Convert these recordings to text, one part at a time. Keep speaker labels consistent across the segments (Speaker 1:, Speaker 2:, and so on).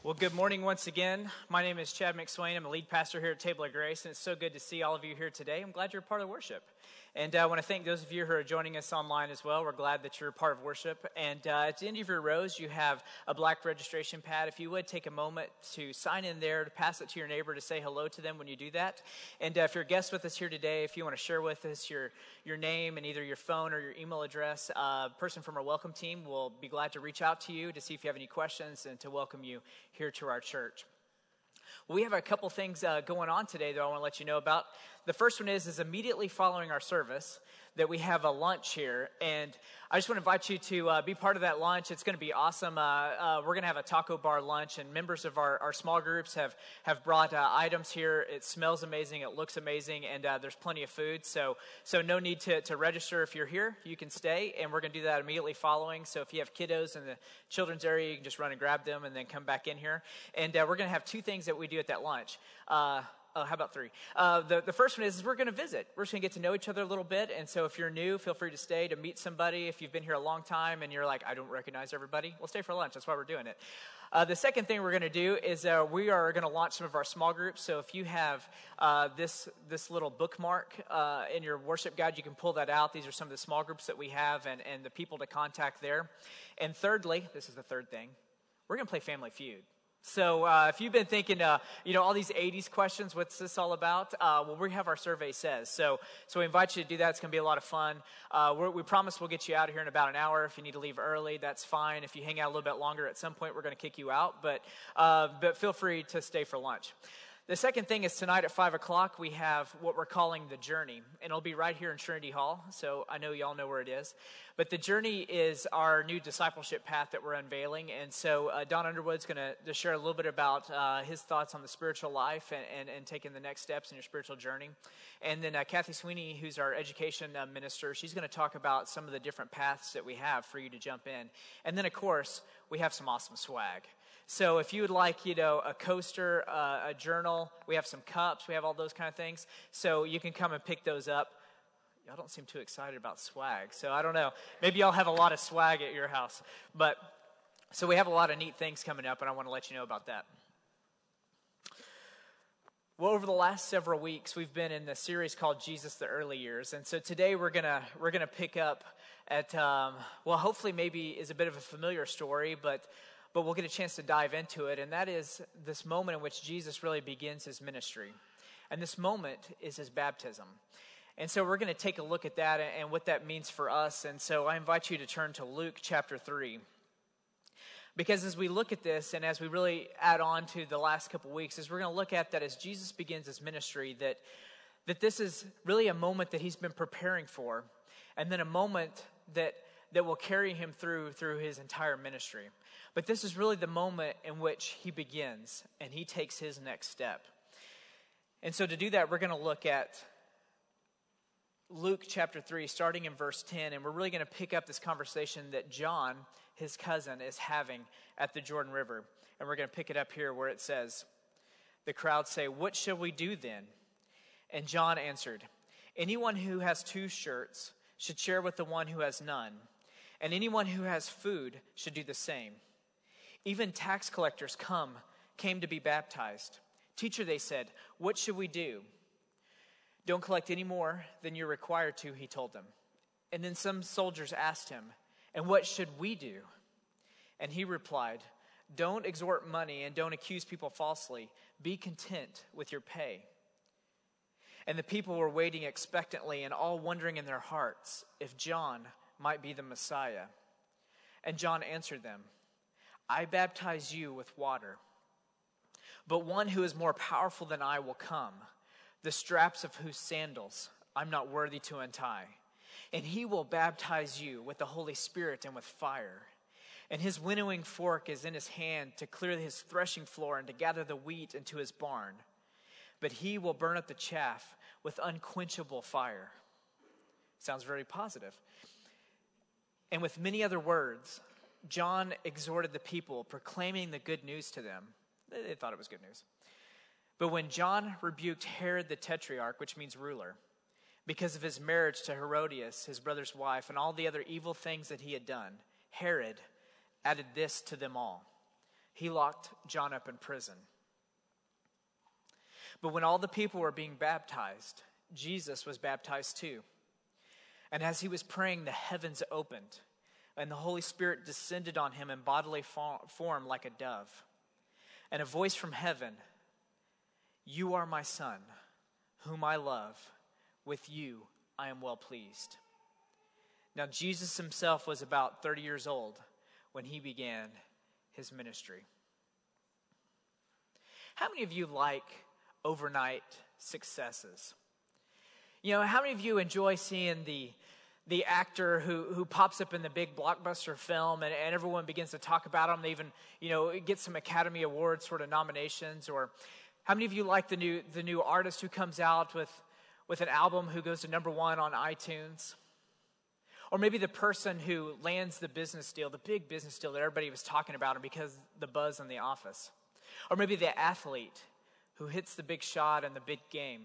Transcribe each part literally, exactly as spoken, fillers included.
Speaker 1: Well, good morning once again. My name is Chad McSwain. I'm a lead pastor here at Table of Grace, and it's so good to see all of you here today. I'm glad you're part of worship. And uh, I want to thank those of you who are joining us online as well. We're glad that you're part of worship. And uh, at the end of your rows, you have a black registration pad. If you would, take a moment to sign in there, to pass it to your neighbor, to say hello to them when you do that. And uh, if you're a guest with us here today, if you want to share with us your, your name and either your phone or your email address, uh, a person from our welcome team will be glad to reach out to you to see if you have any questions and to welcome you here to our church. We have a couple things uh, going on today that I want to let you know about. The first one is, is immediately following our service that we have a lunch here. And I just want to invite you to uh, be part of that lunch. It's going to be awesome. Uh, uh, we're going to have a taco bar lunch, and members of our, our small groups have, have brought uh, items here. It smells amazing. It looks amazing. And uh, there's plenty of food. So so no need to, to register if you're here. You can stay. And we're going to do that immediately following. So if you have kiddos in the children's area, you can just run and grab them and then come back in here. And uh, we're going to have two things that we do at that lunch. Uh, Oh, how about three? Uh, the, the first one is, is we're going to visit. We're just going to get to know each other a little bit. And so if you're new, feel free to stay to meet somebody. If you've been here a long time and you're like, I don't recognize everybody, well, stay for lunch. That's why we're doing it. Uh, the second thing we're going to do is uh, we are going to launch some of our small groups. So if you have uh, this this little bookmark uh, in your worship guide, you can pull that out. These are some of the small groups that we have and, and the people to contact there. And thirdly, this is the third thing, we're going to play Family Feud. So uh, if you've been thinking, uh, you know, all these eighties questions, what's this all about? Uh, well, we have our survey says. So so we invite you to do that. It's going to be a lot of fun. Uh, we're, we promise we'll get you out of here in about an hour. If you need to leave early, that's fine. If you hang out a little bit longer, at some point we're going to kick you out. But uh, but feel free to stay for lunch. The second thing is tonight at five o'clock, we have what we're calling The Journey, and it'll be right here in Trinity Hall, so I know y'all know where it is. But The Journey is our new discipleship path that we're unveiling, and so uh, Don Underwood's going to share a little bit about uh, his thoughts on the spiritual life and, and, and taking the next steps in your spiritual journey. And then uh, Kathy Sweeney, who's our education uh, minister, she's going to talk about some of the different paths that we have for you to jump in. And then, of course, we have some awesome swag. So if you would like, you know, a coaster, uh, a journal, we have some cups, we have all those kind of things. So you can come and pick those up. Y'all don't seem too excited about swag. So I don't know. Maybe y'all have a lot of swag at your house. But so we have a lot of neat things coming up, and I want to let you know about that. Well, over the last several weeks, we've been in the series called Jesus the Early Years. And so today we're going to we're gonna pick up at, um, well, hopefully maybe is a bit of a familiar story, but But we'll get a chance to dive into it, and that is this moment in which Jesus really begins his ministry. And this moment is his baptism. And so we're going to take a look at that and what that means for us. And so I invite you to turn to Luke chapter three. Because as we look at this, and as we really add on to the last couple weeks, is we're going to look at that as Jesus begins his ministry, that, that this is really a moment that he's been preparing for, and then a moment that that will carry him through through his entire ministry. But this is really the moment in which he begins and he takes his next step. And so to do that, we're going to look at Luke chapter three, starting in verse ten, and we're really going to pick up this conversation that John, his cousin, is having at the Jordan River. And we're going to pick it up here where it says, the crowd say, "What shall we do then?" And John answered, "Anyone who has two shirts should share with the one who has none. And anyone who has food should do the same. Even tax collectors come, came to be baptized. 'Teacher,' they said, 'what should we do?' 'Don't collect any more than you're required to,' he told them. And then some soldiers asked him, 'And what should we do?' And he replied, 'Don't extort money and don't accuse people falsely. Be content with your pay.' And the people were waiting expectantly and all wondering in their hearts if John might be the Messiah. And John answered them, 'I baptize you with water, but one who is more powerful than I will come, the straps of whose sandals I'm not worthy to untie. And he will baptize you with the Holy Spirit and with fire. And his winnowing fork is in his hand to clear his threshing floor and to gather the wheat into his barn. But he will burn up the chaff with unquenchable fire.'" Sounds very positive. And with many other words, John exhorted the people, proclaiming the good news to them. They thought it was good news. But when John rebuked Herod the Tetrarch, which means ruler, because of his marriage to Herodias, his brother's wife, and all the other evil things that he had done, Herod added this to them all. he locked John up in prison. But when all the people were being baptized, Jesus was baptized too. And as he was praying, the heavens opened, and the Holy Spirit descended on him in bodily form like a dove. And a voice from heaven, "You are my Son, whom I love. With you I am well pleased." Now Jesus himself was about thirty years old when he began his ministry. How many of you like overnight successes? You know, how many of you enjoy seeing the the actor who who pops up in the big blockbuster film and, and everyone begins to talk about him? They even, you know, get some Academy Award sort of nominations. Or how many of you like the new the new artist who comes out with, with an album who goes to number one on iTunes? Or maybe the person who lands the business deal, the big business deal that everybody was talking about because the buzz in the office. Or maybe the athlete who hits the big shot in the big game.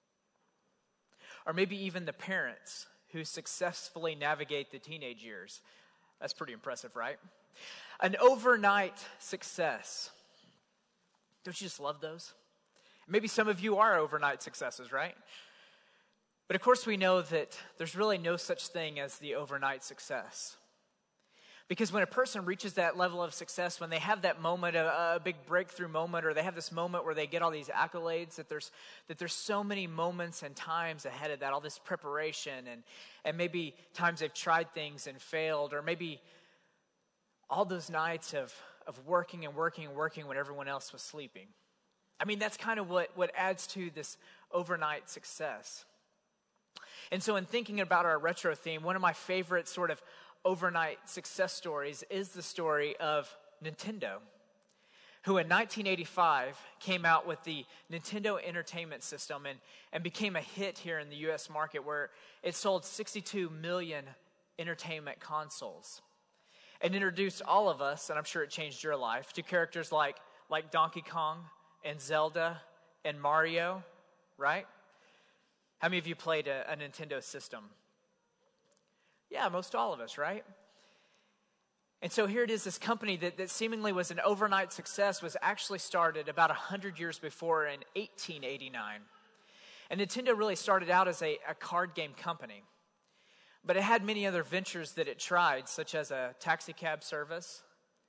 Speaker 1: Or maybe even the parents who successfully navigate the teenage years. That's pretty impressive, right? An overnight success. Don't you just love those? Maybe some of you are overnight successes, right? But of course we know that there's really no such thing as the overnight success. Because when a person reaches that level of success, when they have that moment, a, a big breakthrough moment, or they have this moment where they get all these accolades, that there's that there's so many moments and times ahead of that, all this preparation, and, and maybe times they've tried things and failed, or maybe all those nights of, of working and working and working when everyone else was sleeping. I mean, that's kind of what, what adds to this overnight success. And so in thinking about our retro theme, one of my favorite sort of overnight success stories is the story of Nintendo, who in nineteen eighty-five came out with the Nintendo Entertainment System and, and became a hit here in the U S market, where it sold sixty-two million entertainment consoles. And introduced all of us, and I'm sure it changed your life, to characters like, like Donkey Kong and Zelda and Mario, right? How many of you played a, a Nintendo system? Yeah, most all of us, right? And so here it is, this company that, that seemingly was an overnight success was actually started about one hundred years before in eighteen eighty-nine. And Nintendo really started out as a, a card game company. But it had many other ventures that it tried, such as a taxi cab service,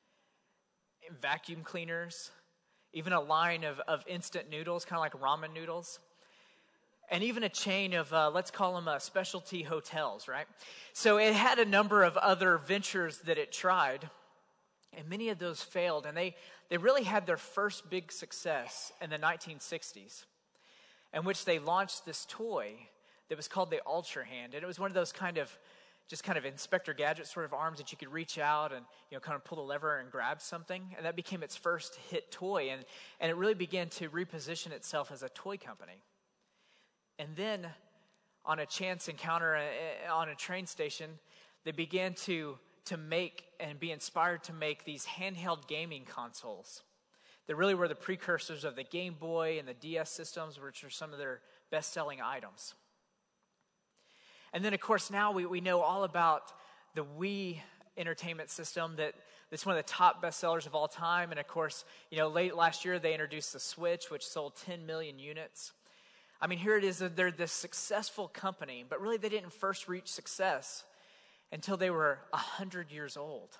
Speaker 1: vacuum cleaners, even a line of, of instant noodles, kind of like ramen noodles. And even a chain of, uh, let's call them uh, specialty hotels, right? So it had a number of other ventures that it tried, and many of those failed. And they, they really had their first big success in the nineteen sixties, in which they launched this toy that was called the Ultra Hand. And it was one of those kind of, just kind of Inspector Gadget sort of arms that you could reach out and, you know, kind of pull the lever and grab something. And that became its first hit toy. And, and it really began to reposition itself as a toy company. And then, on a chance encounter on a train station, they began to, to make and be inspired to make these handheld gaming consoles that really were the precursors of the Game Boy and the D S systems, which are some of their best-selling items. And then, of course, now we, we know all about the Wii entertainment system that that's one of the top bestsellers of all time. And, of course, you know, late last year they introduced the Switch, which sold ten million units. I mean, here it is, they're this successful company, but really they didn't first reach success until they were one hundred years old.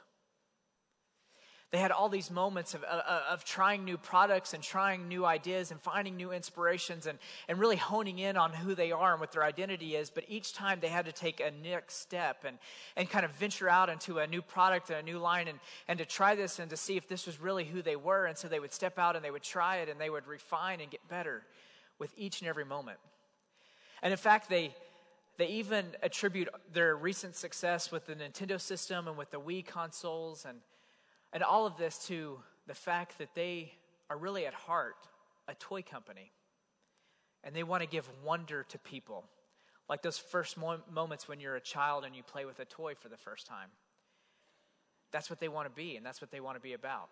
Speaker 1: They had all these moments of, of, of trying new products and trying new ideas and finding new inspirations and, and really honing in on who they are and what their identity is. But each time they had to take a next step and, and kind of venture out into a new product and a new line and, and to try this and to see if this was really who they were. And so they would step out and they would try it and they would refine and get better with each and every moment. And in fact, they they even attribute their recent success with the Nintendo system and with the Wii consoles and, and all of this to the fact that they are really at heart a toy company. And they want to give wonder to people, like those first mo- moments when you're a child and you play with a toy for the first time. That's what they want to be, and that's what they want to be about.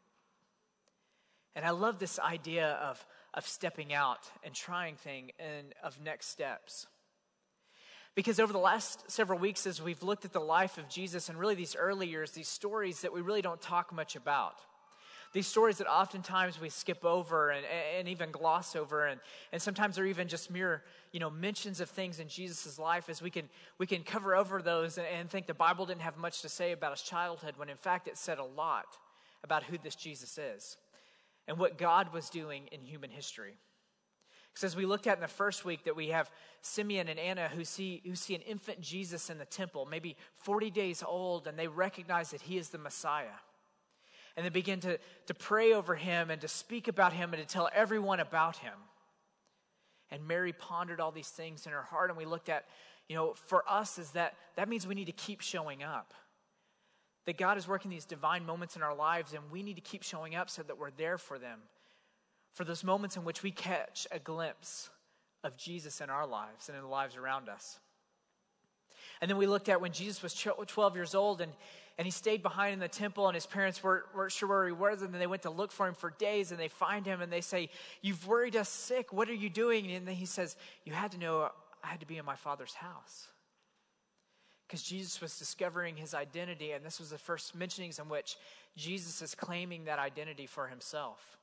Speaker 1: And I love this idea of, of stepping out and trying things and of next steps. Because over the last several weeks, as we've looked at the life of Jesus and really these early years, these stories that we really don't talk much about, These stories that oftentimes we skip over and, and even gloss over, and, and sometimes they're even just mere, you know, mentions of things in Jesus' life, as we can we can cover over those and, and think the Bible didn't have much to say about his childhood, when in fact it said a lot about who this Jesus is and what God was doing in human history. Because as we looked at in the first week, that we have Simeon and Anna who see who see an infant Jesus in the temple, maybe forty days old, and they recognize that he is the Messiah. And they begin to, to pray over him and to speak about him and to tell everyone about him. And Mary pondered all these things in her heart, and we looked at, you know, for us is that that means we need to keep showing up. That God is working these divine moments in our lives, and we need to keep showing up so that we're there for them. For those moments in which we catch a glimpse of Jesus in our lives and in the lives around us. And then we looked at when Jesus was twelve years old, and, and he stayed behind in the temple, and his parents weren't, weren't sure where he was, and then they went to look for him for days, and they find him, and they say, "You've worried us sick. What are you doing?" And then he says, "You had to know I had to be in my Father's house." Because Jesus was discovering his identity, and this was the first mentionings in which Jesus is claiming that identity for himself.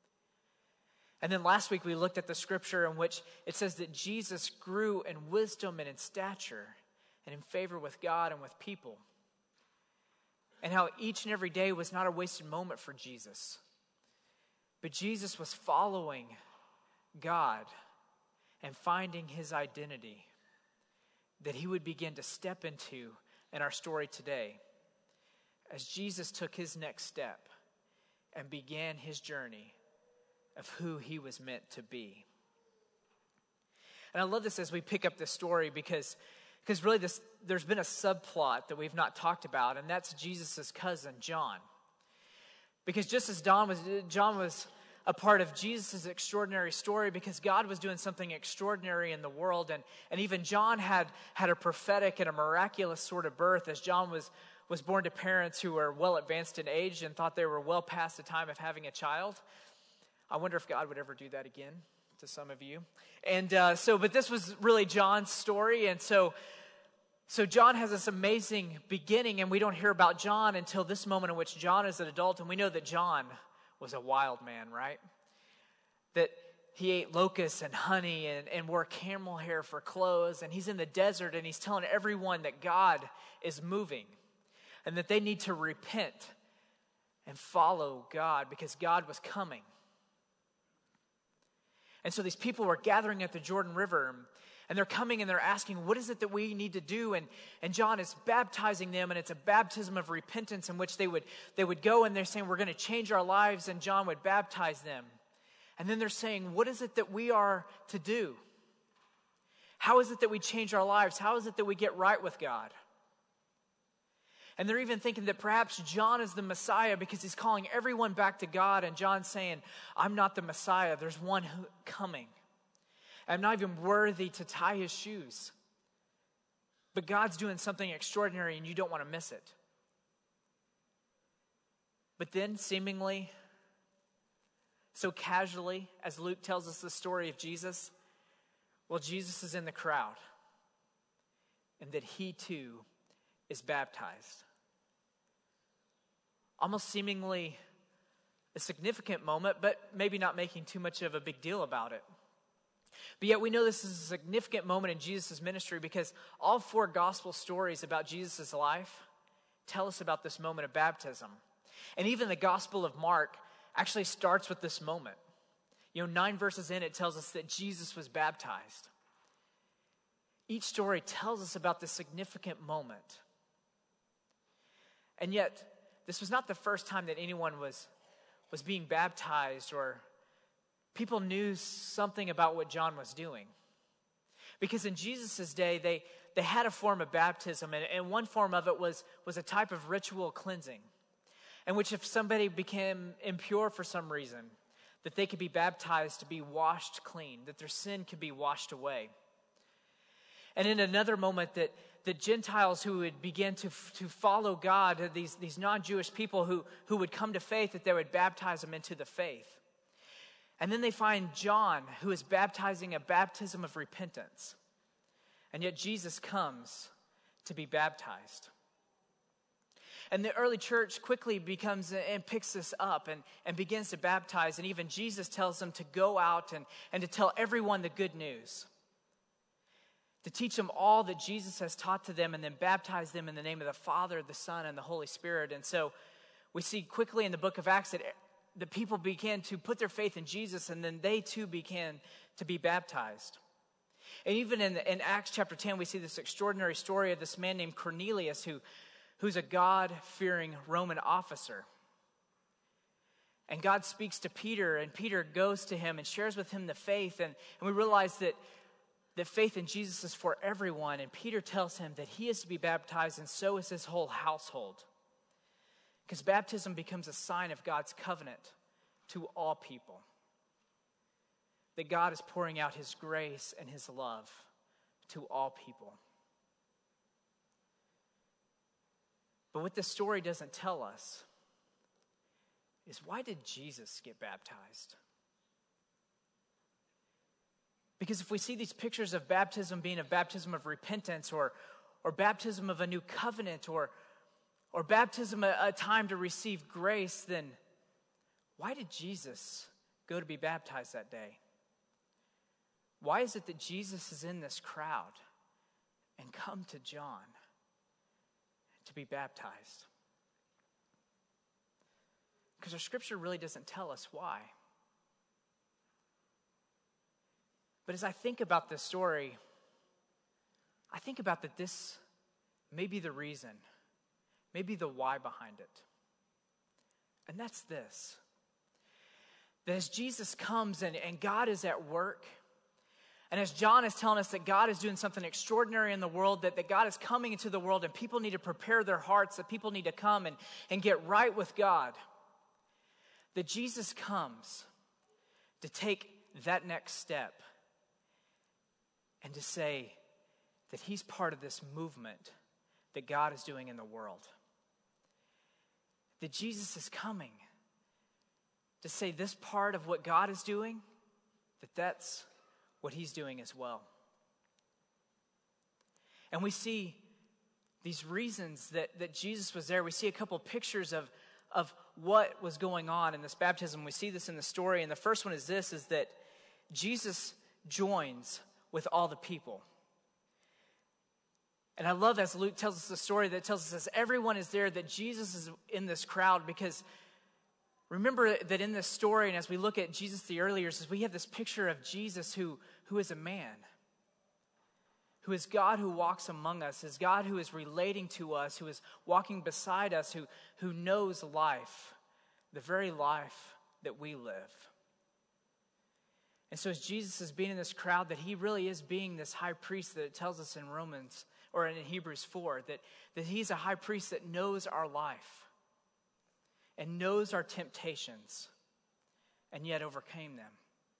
Speaker 1: And then last week we looked at the scripture in which it says that Jesus grew in wisdom and in stature and in favor with God and with people. And how each and every day was not a wasted moment for Jesus. But Jesus was following God and finding his identity that he would begin to step into in our story today. As Jesus took his next step and began his journey of who he was meant to be. And I love this as we pick up this story because, because really this, there's been a subplot that we've not talked about, and that's Jesus' cousin, John. Because just as John was, John was a part of Jesus' extraordinary story, because God was doing something extraordinary in the world, and, and even John had, had a prophetic and a miraculous sort of birth, as John was, was born to parents who were well advanced in age and thought they were well past the time of having a child. I wonder if God would ever do that again to some of you. And uh, so, but this was really John's story. And so, so John has this amazing beginning, and we don't hear about John until this moment in which John is an adult. And we know that John was a wild man, right? That he ate locusts and honey and, and wore camel hair for clothes. And he's in the desert, and he's telling everyone that God is moving and that they need to repent and follow God because God was coming. And so these people were gathering at the Jordan River, and they're coming and they're asking, what is it that we need to do? And, and John is baptizing them, and it's a baptism of repentance in which they would, they would go and they're saying, we're going to change our lives, and John would baptize them. And then they're saying, what is it that we are to do? How is it that we change our lives? How is it that we get right with God? And they're even thinking that perhaps John is the Messiah because he's calling everyone back to God. And John's saying, I'm not the Messiah. There's one who, coming. I'm not even worthy to tie his shoes. But God's doing something extraordinary and you don't want to miss it. But then seemingly, so casually, as Luke tells us the story of Jesus, well, Jesus is in the crowd. And that he too is baptized. Almost seemingly a significant moment, but maybe not making too much of a big deal about it. But yet we know this is a significant moment in Jesus' ministry because all four gospel stories about Jesus' life tell us about this moment of baptism. And even the Gospel of Mark actually starts with this moment. You know, nine verses in, it tells us that Jesus was baptized. Each story tells us about this significant moment. And yet, this was not the first time that anyone was, was being baptized or people knew something about what John was doing. Because in Jesus' day, they, they had a form of baptism, and, and one form of it was, was a type of ritual cleansing, in which if somebody became impure for some reason, that they could be baptized to be washed clean, that their sin could be washed away. And in another moment that the Gentiles who would begin to, to follow God, these, these non-Jewish people who, who would come to faith, that they would baptize them into the faith. And then they find John, who is baptizing a baptism of repentance. And yet Jesus comes to be baptized. And the early church quickly becomes and picks this up and, and begins to baptize. And even Jesus tells them to go out and, and to tell everyone the good news. To teach them all that Jesus has taught to them and then baptize them in the name of the Father, the Son, and the Holy Spirit. And so we see quickly in the book of Acts that the people began to put their faith in Jesus, and then they too began to be baptized. And even in, in Acts chapter ten, we see this extraordinary story of this man named Cornelius who, who's a God-fearing Roman officer. And God speaks to Peter, and Peter goes to him and shares with him the faith. And, and we realize that, that faith in Jesus is for everyone. And Peter tells him that he is to be baptized, and so is his whole household. Because baptism becomes a sign of God's covenant to all people. That God is pouring out his grace and his love to all people. But what this story doesn't tell us is, why did Jesus get baptized? Because if we see these pictures of baptism being a baptism of repentance, or, or baptism of a new covenant, or Or baptism, a, a time to receive grace, then why did Jesus go to be baptized that day? Why is it that Jesus is in this crowd and come to John to be baptized? Because our scripture really doesn't tell us why. But as I think about this story, I think about that this may be the reason. Maybe the why behind it. And that's this. That as Jesus comes and, and God is at work, and as John is telling us that God is doing something extraordinary in the world, that, that God is coming into the world and people need to prepare their hearts, that people need to come and, and get right with God, that Jesus comes to take that next step and to say that he's part of this movement that God is doing in the world. That Jesus is coming to say this part of what God is doing, that that's what he's doing as well. And we see these reasons that, that Jesus was there. We see a couple of pictures of, of what was going on in this baptism. We see this in the story. And the first one is this, is that Jesus joins with all the people. And I love as Luke tells us the story that tells us as everyone is there, that Jesus is in this crowd. Because remember that in this story, and as we look at Jesus the earlier years, we have this picture of Jesus who, who is a man. Who is God who walks among us, is God who is relating to us, who is walking beside us, who, who knows life, the very life that we live. And so as Jesus is being in this crowd, that he really is being this high priest that it tells us in Romans, or in Hebrews four, that, that he's a high priest that knows our life and knows our temptations and yet overcame them.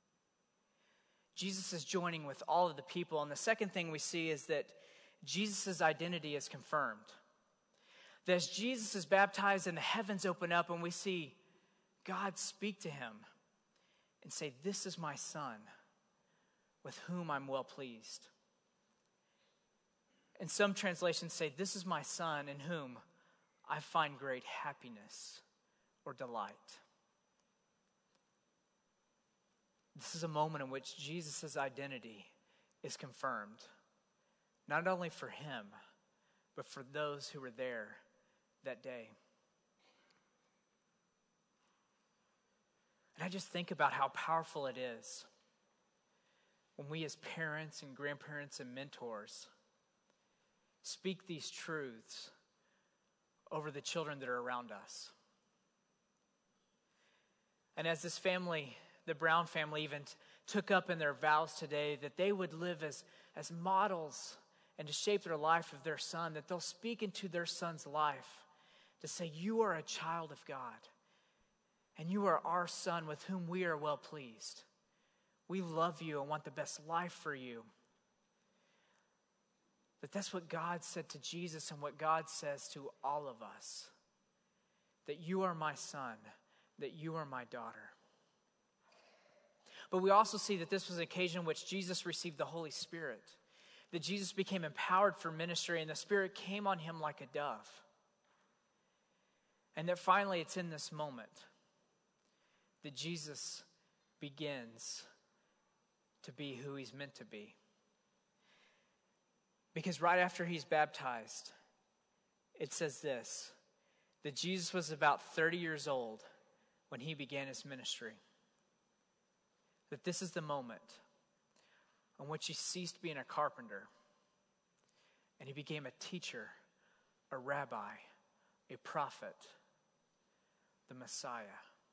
Speaker 1: Jesus is joining with all of the people. And the second thing we see is that Jesus' identity is confirmed. That as Jesus is baptized and the heavens open up and we see God speak to him and say, "This is my son with whom I'm well pleased." And some translations say, "This is my son in whom I find great happiness or delight." This is a moment in which Jesus' identity is confirmed. Not only for him, but for those who were there that day. And I just think about how powerful it is when we as parents and grandparents and mentors speak these truths over the children that are around us. And as this family, the Brown family, even t- took up in their vows today that they would live as, as models and to shape their life of their son, that they'll speak into their son's life to say, "You are a child of God, and you are our son with whom we are well pleased. We love you and want the best life for you." That that's what God said to Jesus and what God says to all of us. That you are my son, that you are my daughter. But we also see that this was an occasion in which Jesus received the Holy Spirit. That Jesus became empowered for ministry and the Spirit came on him like a dove. And that finally it's in this moment that Jesus begins to be who he's meant to be. Because right after he's baptized, it says this, that Jesus was about thirty years old when he began his ministry. That this is the moment on which he ceased being a carpenter and he became a teacher, a rabbi, a prophet, the Messiah,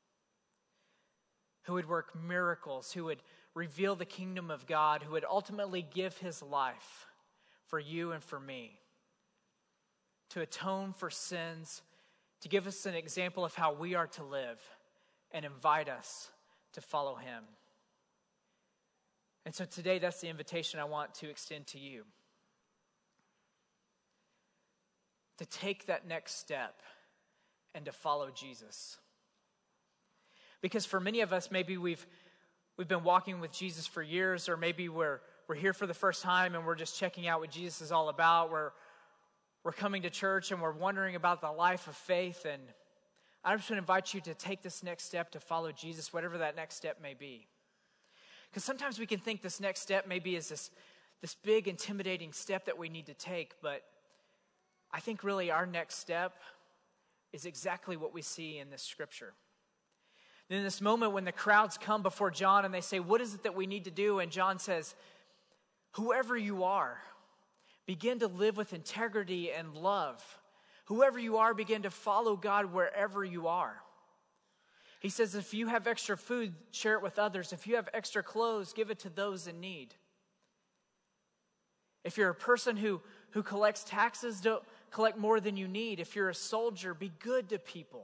Speaker 1: who would work miracles, who would reveal the kingdom of God, who would ultimately give his life for you and for me, to atone for sins, to give us an example of how we are to live, and invite us to follow him. And so today, that's the invitation I want to extend to you. To take that next step and to follow Jesus. Because for many of us, maybe we've we've been walking with Jesus for years, or maybe we're we're here for the first time and we're just checking out what Jesus is all about. We're we're coming to church and we're wondering about the life of faith. And I just want to invite you to take this next step to follow Jesus, whatever that next step may be. Because sometimes we can think this next step maybe is this, this big, intimidating step that we need to take, but I think really our next step is exactly what we see in this scripture. In this moment when the crowds come before John and they say, what is it that we need to do? And John says, whoever you are, begin to live with integrity and love. Whoever you are, begin to follow God wherever you are. He says, if you have extra food, share it with others. If you have extra clothes, give it to those in need. If you're a person who, who collects taxes, don't collect more than you need. If you're a soldier, be good to people.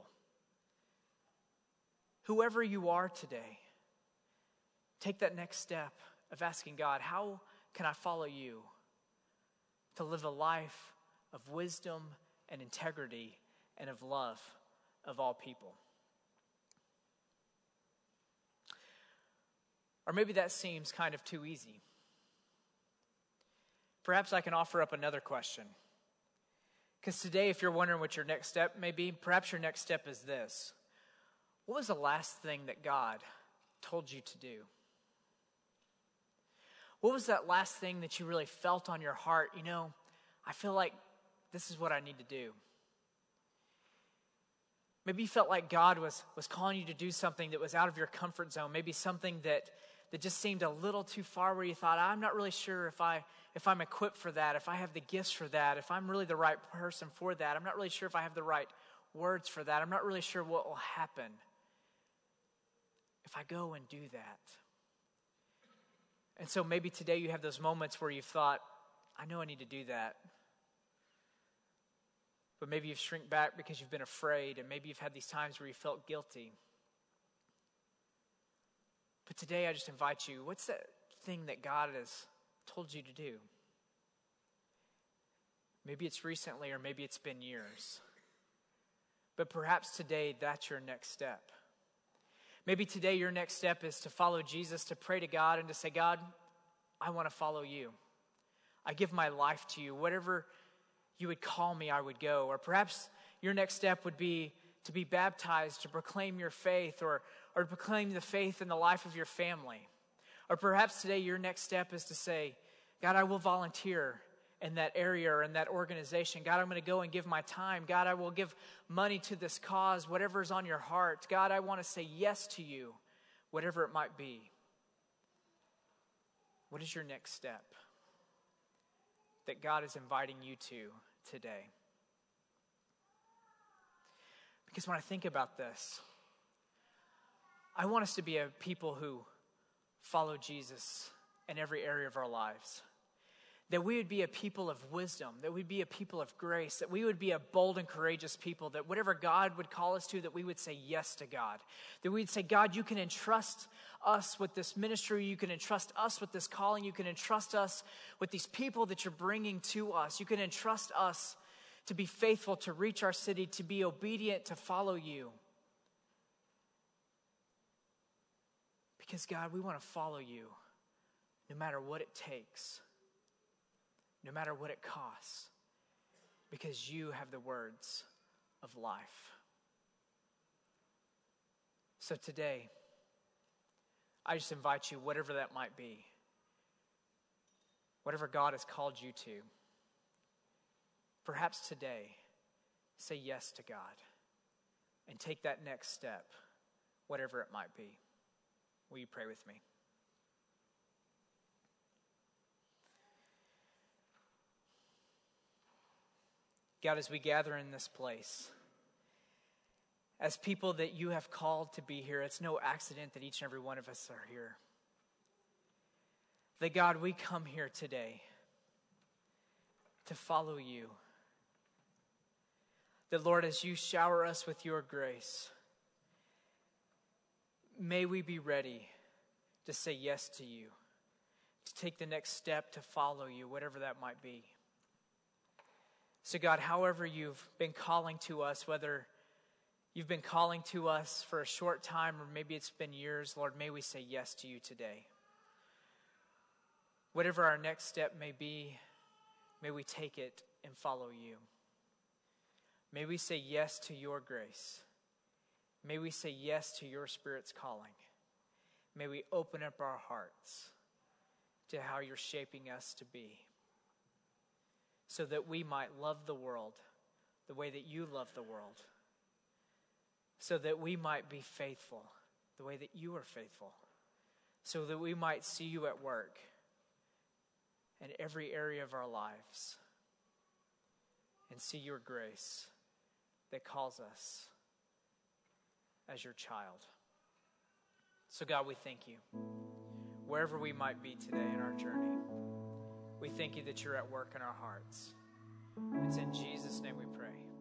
Speaker 1: Whoever you are today, take that next step of asking God, how can I follow you to live a life of wisdom and integrity and of love of all people? Or maybe that seems kind of too easy. Perhaps I can offer up another question. Because today, if you're wondering what your next step may be, perhaps your next step is this. What was the last thing that God told you to do? What was that last thing that you really felt on your heart? You know, I feel like this is what I need to do. Maybe you felt like God was, was calling you to do something that was out of your comfort zone. Maybe something that, that just seemed a little too far, where you thought, I'm not really sure if, I, if I'm equipped for that, if I have the gifts for that, if I'm really the right person for that. I'm not really sure if I have the right words for that. I'm not really sure what will happen if I go and do that. And so maybe today you have those moments where you've thought, I know I need to do that. But maybe you've shrink back because you've been afraid, and maybe you've had these times where you felt guilty. But today I just invite you, what's that thing that God has told you to do? Maybe it's recently, or maybe it's been years. But perhaps today that's your next step. Maybe today your next step is to follow Jesus, to pray to God and to say, God, I want to follow you. I give my life to you. Whatever you would call me, I would go. Or perhaps your next step would be to be baptized, to proclaim your faith, or, or to proclaim the faith in the life of your family. Or perhaps today your next step is to say, God, I will volunteer in that area or in that organization. God, I'm going to go and give my time. God, I will give money to this cause, whatever is on your heart. God, I want to say yes to you, whatever it might be. What is your next step that God is inviting you to today? Because when I think about this, I want us to be a people who follow Jesus in every area of our lives. That we would be a people of wisdom, that we'd be a people of grace, that we would be a bold and courageous people, that whatever God would call us to, that we would say yes to God. That we'd say, God, you can entrust us with this ministry, you can entrust us with this calling, you can entrust us with these people that you're bringing to us. You can entrust us to be faithful, to reach our city, to be obedient, to follow you. Because God, we want to follow you no matter what it takes. No matter what it costs, because you have the words of life. So today, I just invite you, whatever that might be, whatever God has called you to, perhaps today, say yes to God and take that next step, whatever it might be. Will you pray with me? God, as we gather in this place, as people that you have called to be here, it's no accident that each and every one of us are here. That God, we come here today to follow you. That Lord, as you shower us with your grace, may we be ready to say yes to you, to take the next step to follow you, whatever that might be. So God, however you've been calling to us, whether you've been calling to us for a short time or maybe it's been years, Lord, may we say yes to you today. Whatever our next step may be, may we take it and follow you. May we say yes to your grace. May we say yes to your Spirit's calling. May we open up our hearts to how you're shaping us to be, so that we might love the world the way that you love the world, so that we might be faithful the way that you are faithful, so that we might see you at work in every area of our lives and see your grace that calls us as your child. So God, we thank you. Wherever we might be today in our journey, we thank you that you're at work in our hearts. It's in Jesus' name we pray.